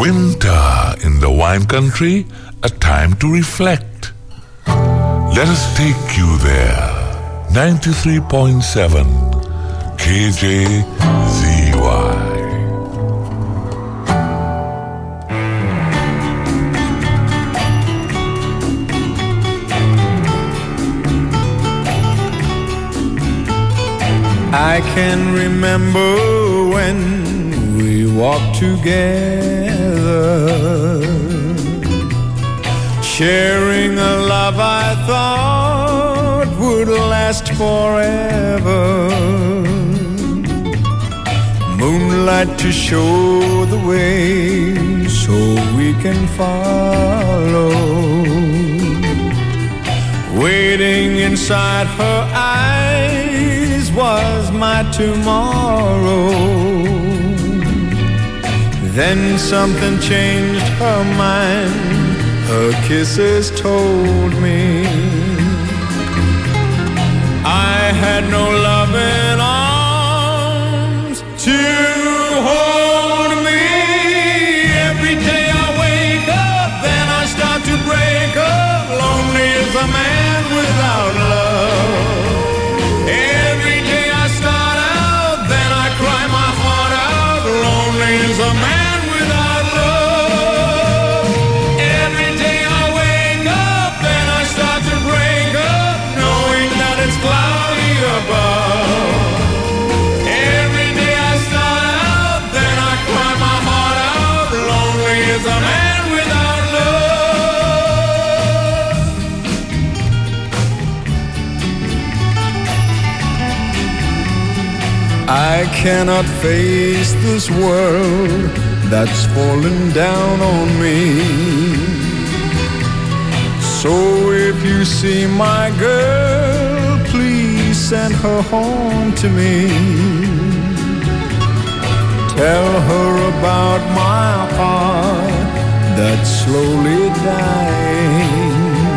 Winter in the wine country, a time to reflect. Let us take you there. 93.7 KJZY. I can remember when we walked together, sharing a love I thought would last forever. Moonlight to show the way so we can follow. Waiting inside her eyes was my tomorrow. Then something changed her mind. Her kisses told me I had no loving arms to hold me. Every day I wake up, then I start to break up. Lonely as a man without love. Every day I start out, then I cry my heart out. Lonely as a man without love. Every day I wake up, then I start to break up, knowing that it's cloudy above. Every day I start out, then I cry my heart out. Lonely as a man without love. I cannot face this world that's fallen down on me. So if you see my girl, please send her home to me. Tell her about my heart that's slowly dying.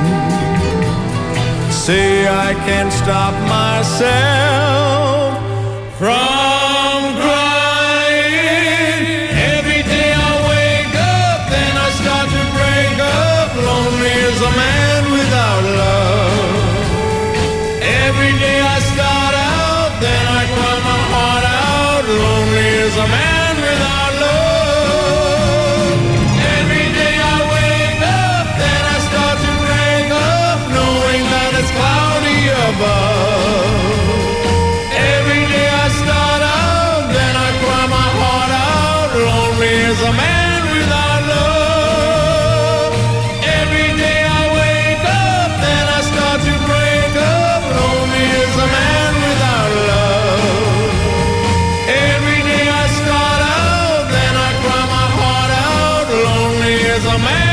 Say I can't stop myself from crying. Every day I wake up, then I start to break up. Lonely as a man without love. Every day I start out, then I cry my heart out. Lonely as a man without love. Every day I wake up, then I start to break up, knowing that it's cloudy above. Every day I start out, then I cry my heart out. Lonely as a man without love. Every day I wake up, then I start to break up. Lonely as a man without love. Every day I start out, then I cry my heart out. Lonely as a man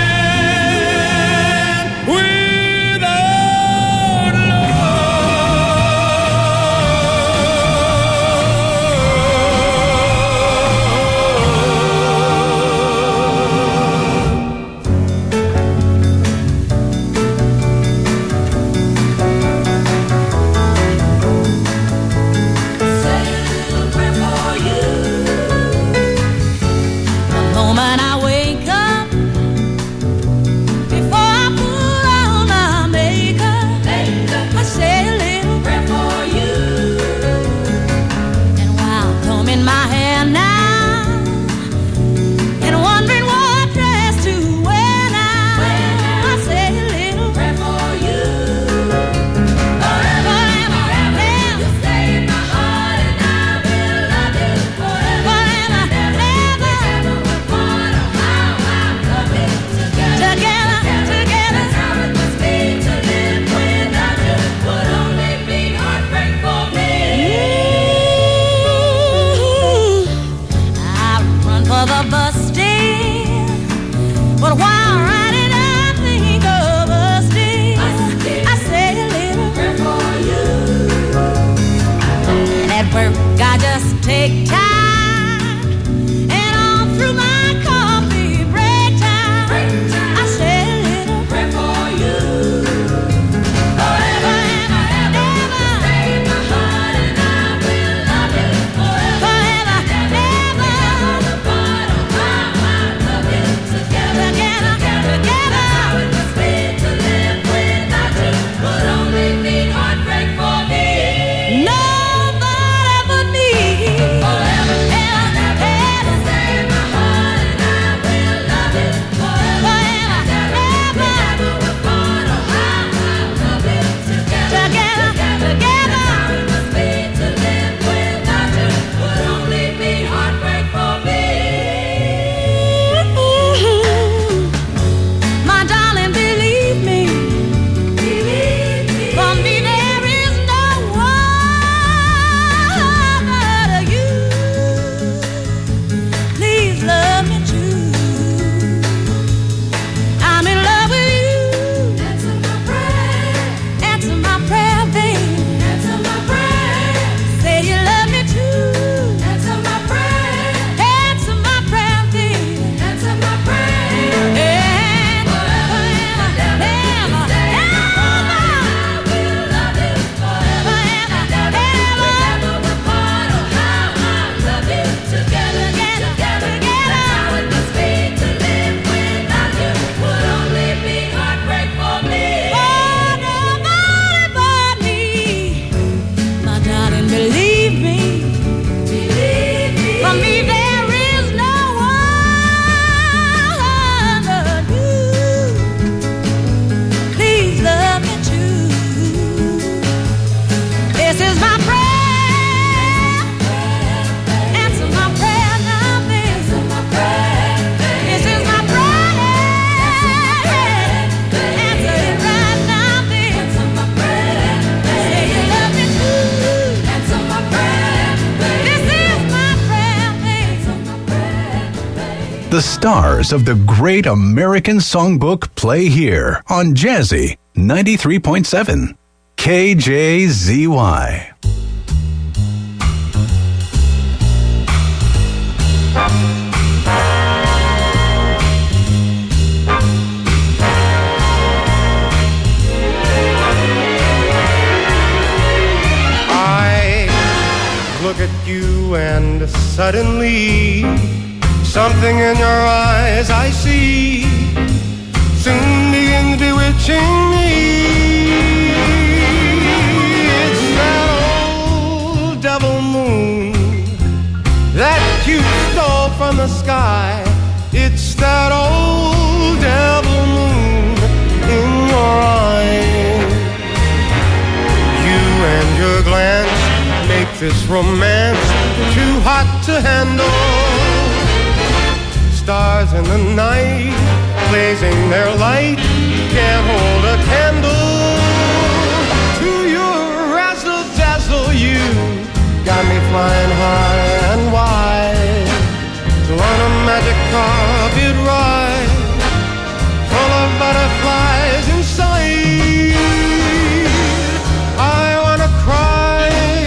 without The moment I wake up, before I put on my makeup, I say a little prayer for you. And while combing my hair now, and wondering what dress to wear now, I say a little prayer for you. Forever, you stay in my heart, and I will love you forever, ever. Together. That's how it must be to live without you. Would only be heartbreak for me. I run for the bus stand, but while riding I think of us dear. I say a little prayer for you. And at work I just take time, and all through my coffee break time, I say a little prayer for you. Forever, ever, stay in my heart, and I will love you forever, ever. The stars of the Great American Songbook play here on Jazzy 93.7 KJZY. Look at you and suddenly something in your eyes I see soon begins bewitching me. It's that old double moon that you stole from the sky. It's that old double moon in your eyes. You and your glance make this romance too hot to handle. Stars in the night blazing their light can't hold a candle to your razzle dazzle. You got me flying high and wide to on a magic carpet ride full of butterflies inside. I wanna cry,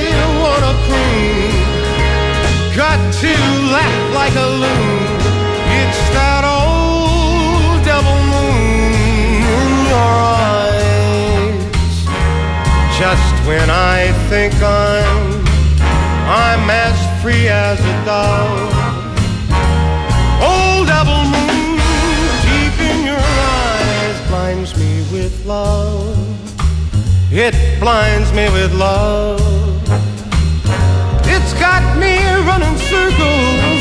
got to laugh like a loon. It's that old double moon in your eyes. Just when I think I'm as free as a dove. Old double moon deep in your eyes blinds me with love. It blinds me with love. It's got me running circles.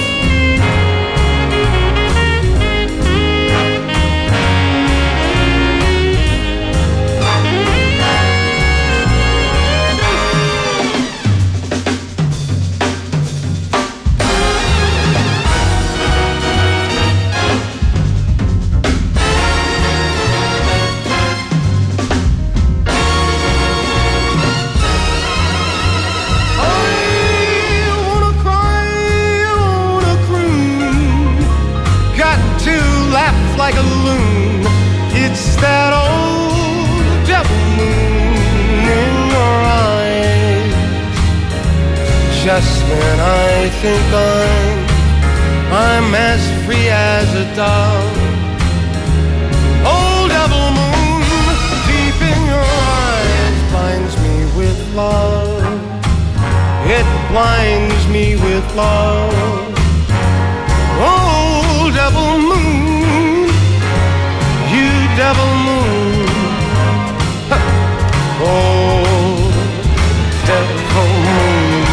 Like a loon, it's that old double moon in your eyes. Just when I think I'm as free as a dove. Old double moon deep in your eyes blinds me with love. It blinds me with love. Old double moon, double moon, oh, double moon.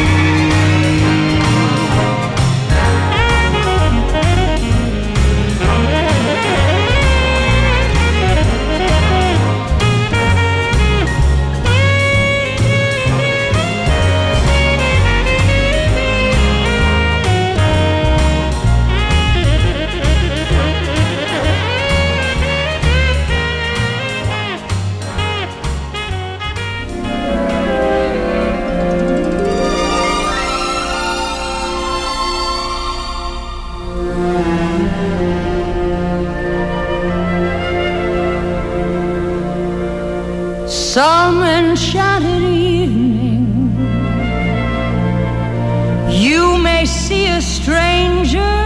Some enchanted evening, you may see a stranger.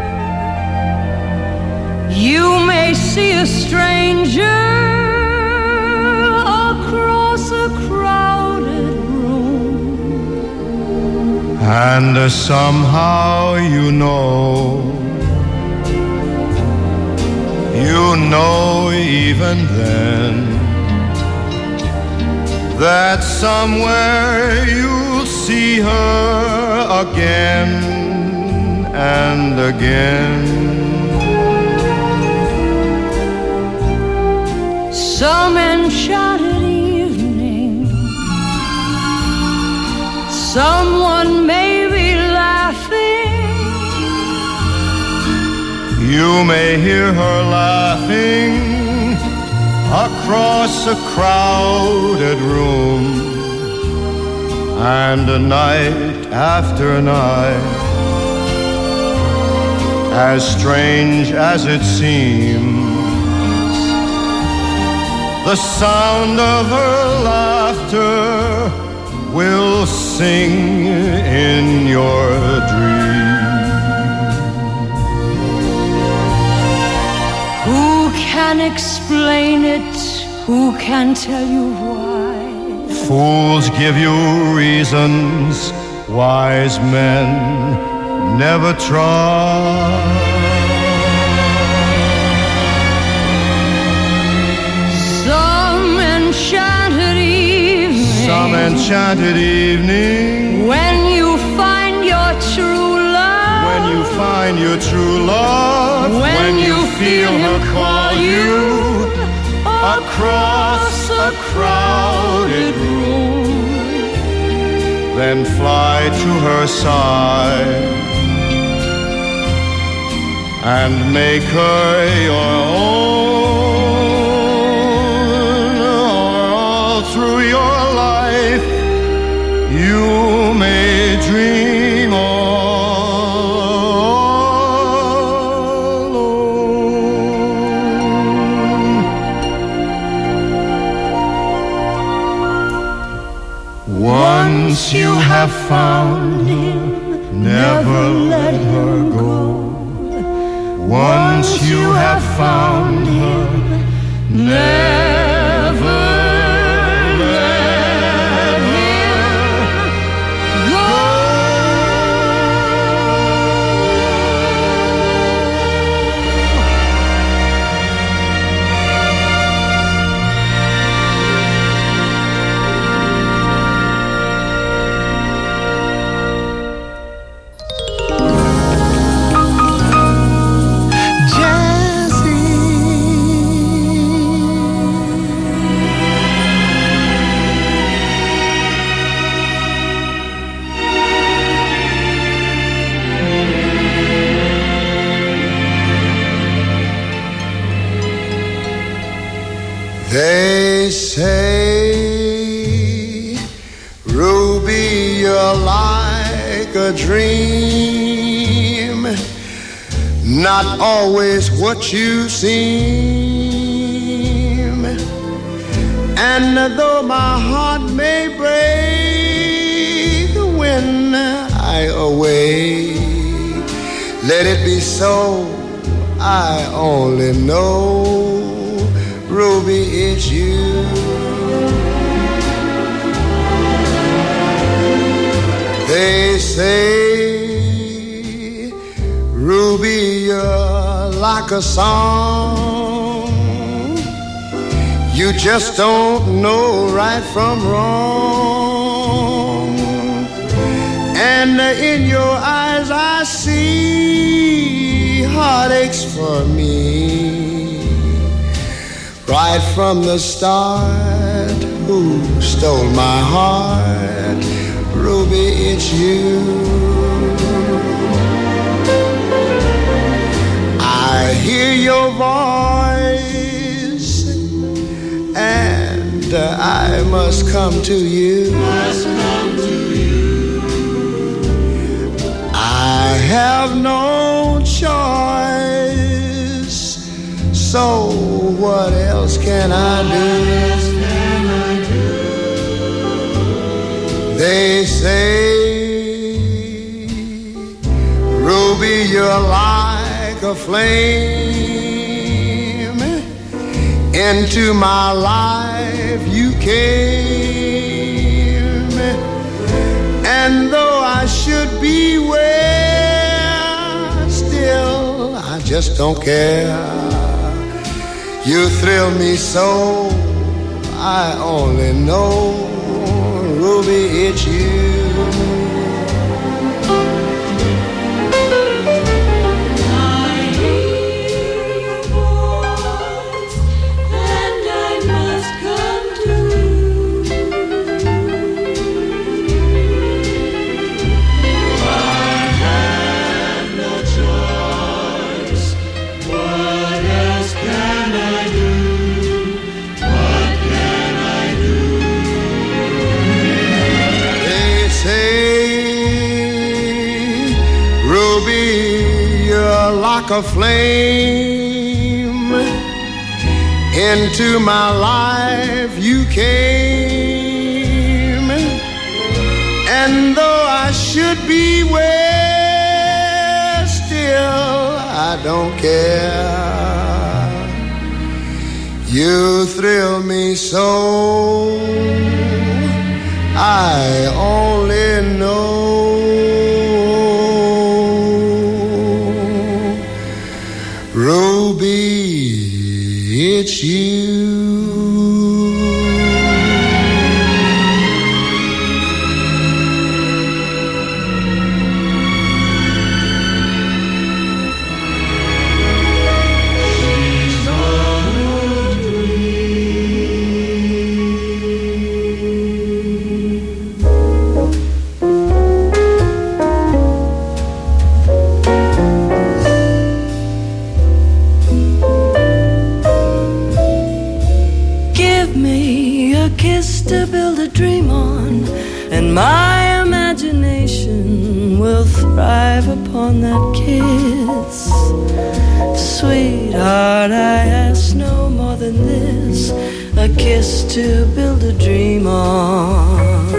You may see a stranger across a crowded room. And somehow you know even then that somewhere you'll see her again and again. Some enchanted evening, someone may be laughing. You may hear her laughing across a crowded room, and night after night, as strange as it seems. The sound of her laughter will sing in your dreams. Who can explain it? Who can tell you why? Fools give you reasons, wise men never try. Some enchanted evening, when you find your true love, when you find your true love, when you feel him call you across a crowded room, then fly to her side and make her your own. All through your life you may dream alone. Once you have found him, never let her go. Once you have found her, never let her go. They say, Ruby, you're like a dream, not always what you seem. And though my heart may break when I awake, let it be so. I only know, Ruby, it's you. They say, Ruby, you're like a song. You just don't know right from wrong. And in your eyes I see heartaches for me. Right from the start, who stole my heart? Ruby, it's you. I hear your voice, and I must come to you. I have no choice, so what else can I do? They say, Ruby, you're like a flame. Into my life you came. And though I should beware, still I just don't care. You thrill me so, I only know, Ruby, it's you. I hear your voice, and I must come to you. I have no choice. What else can I do? What can I do? They say, Ruby, pure like a flame. Into my life you came, and though I should be where, still I don't care. You thrill me so, I only know Ruby, it's you. To build a dream on, and my imagination will thrive upon that kiss. Sweetheart, I ask no more than this, a kiss to build a dream on.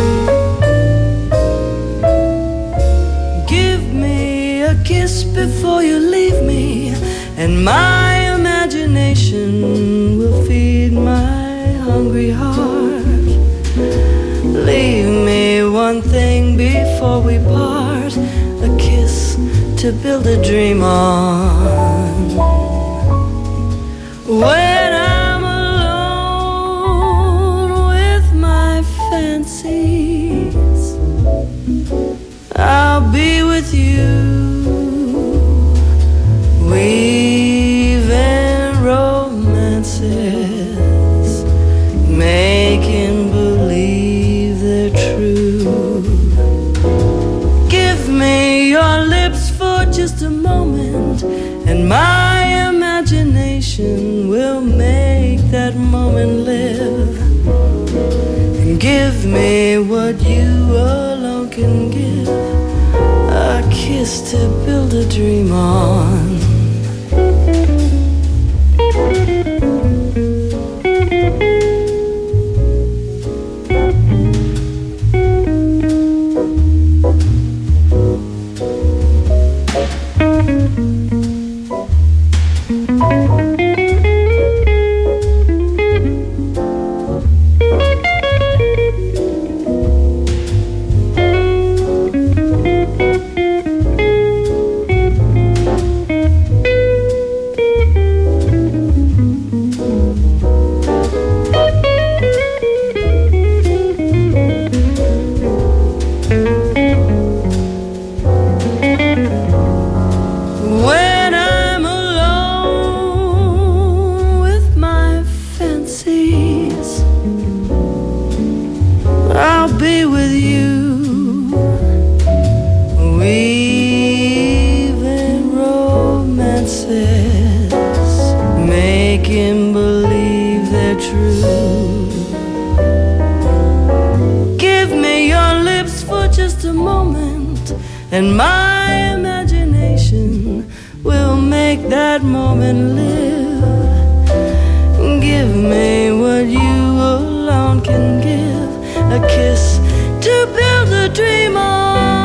Give me a kiss before you leave me, and my imagination will feed my hungry heart. Leave me one thing before we part, a kiss to build a dream on. When I'm alone with my fancies, I'll be with you, weaving romances, making believe they're true. Give me your lips for just a moment, and my imagination will make that moment live. And give me what you alone can give, a kiss to build a dream on. And my imagination will make that moment live. Give me what you alone can give, a kiss to build a dream on.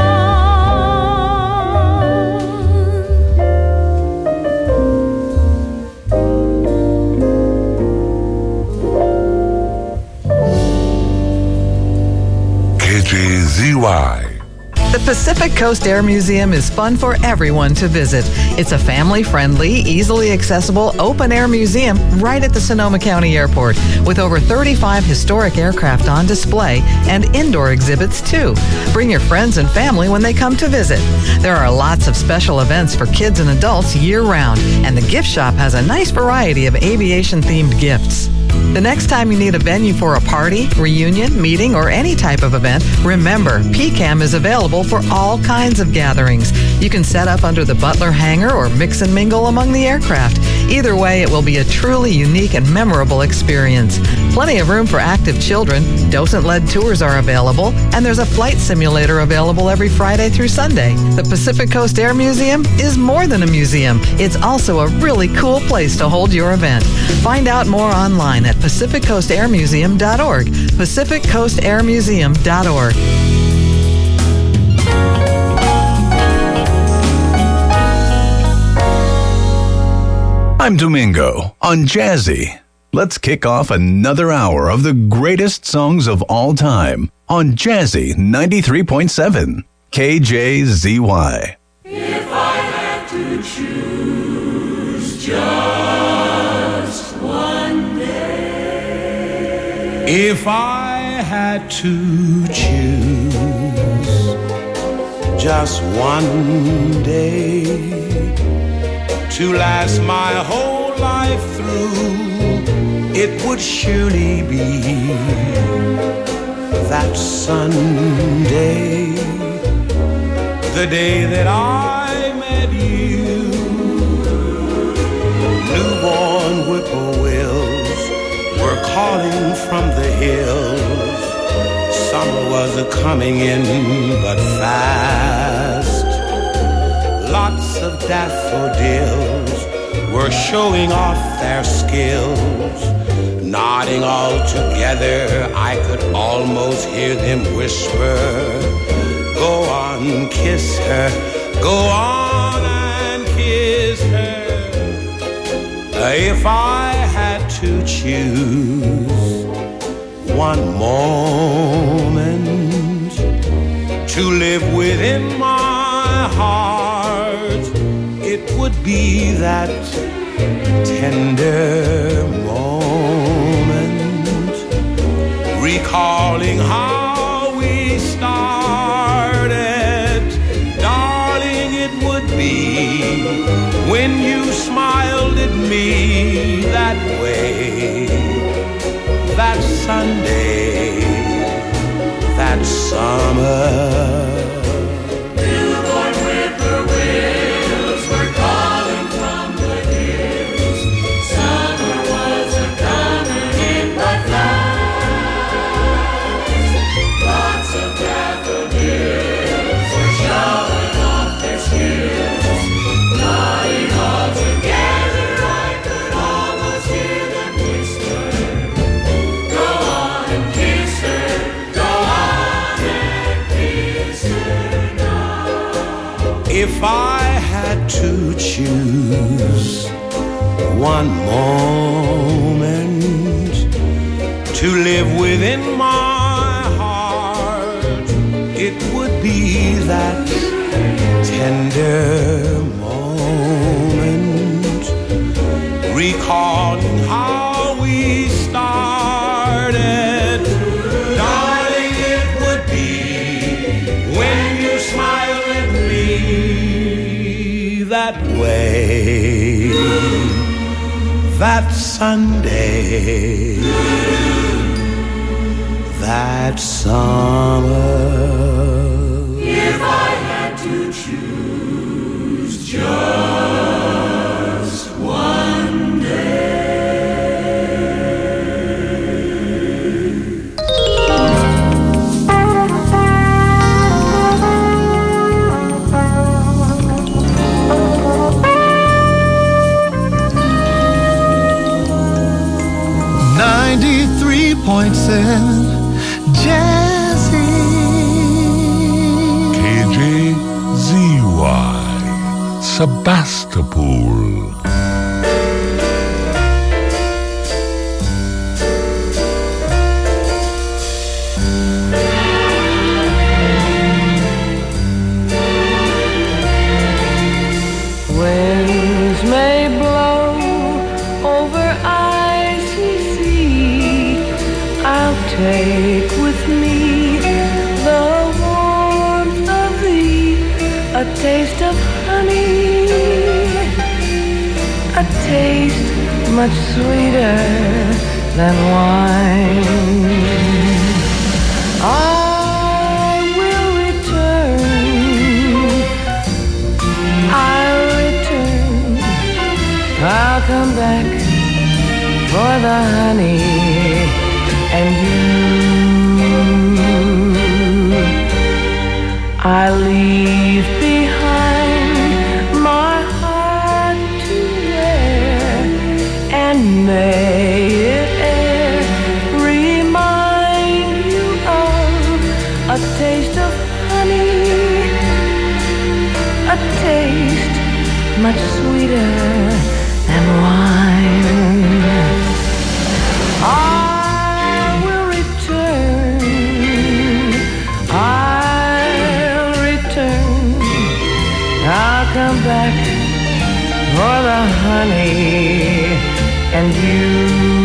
KJZY. The Pacific Coast Air Museum is fun for everyone to visit. It's a family-friendly, easily accessible, open-air museum right at the Sonoma County Airport with over 35 historic aircraft on display and indoor exhibits too. Bring your friends and family when they come to visit. There are lots of special events for kids and adults year-round, and the gift shop has a nice variety of aviation-themed gifts. The next time you need a venue for a party, reunion, meeting, or any type of event, remember, PCAM is available available for all kinds of gatherings. You can set up under the Butler hangar or mix and mingle among the aircraft. Either way, it will be a truly unique and memorable experience. Plenty of room for active children. Docent-led tours are available, and there's a flight simulator available every Friday through Sunday. The Pacific Coast Air Museum is more than a museum. It's also a really cool place to hold your event. Find out more online at PacificCoastAirMuseum.org. PacificCoastAirMuseum.org. I'm Domingo on Jazzy. Let's kick off another hour of the greatest songs of all time on Jazzy 93.7 KJZY. If I had to choose just one day. If I had to choose just one day to last my whole life through, it would surely be that Sunday, the day that I met you. Newborn whippoorwills were calling from the hills. Summer was a-coming in but fast. Lots of daffodils were showing off their skills. Nodding all together, I could almost hear them whisper, go on, kiss her, go on and kiss her. If I had to choose one moment to live within my heart, it would be that tender moment, recalling how we started. Darling, it would be when you smiled at me that way, that Sunday, that summer. Newborn whippoorwills were calling from the hills. Summer was a-coming in but fast. Lots of daffodils were showing off their skills. Nodding all together, I could almost hear them whisper, go on and kiss her, go on and kiss her now. If I had to choose one moment to live within my heart, it would be that tender moment, recalling how we started. Darling, it would be when you smiled at me that way, that Sunday, that summer. If I had to choose just one day. Jazzy KJZY Sebastopol. Winds may blow over icy sea. I'll take with me the warmth of thee, a taste of honey, a taste much sweeter than wine. I will return back for the honey and you. I leave behind my heart to wear, and may it e'er remind you of a taste of honey, a taste much sweeter than wine. I will return, I'll return, I'll come back for the honey and you.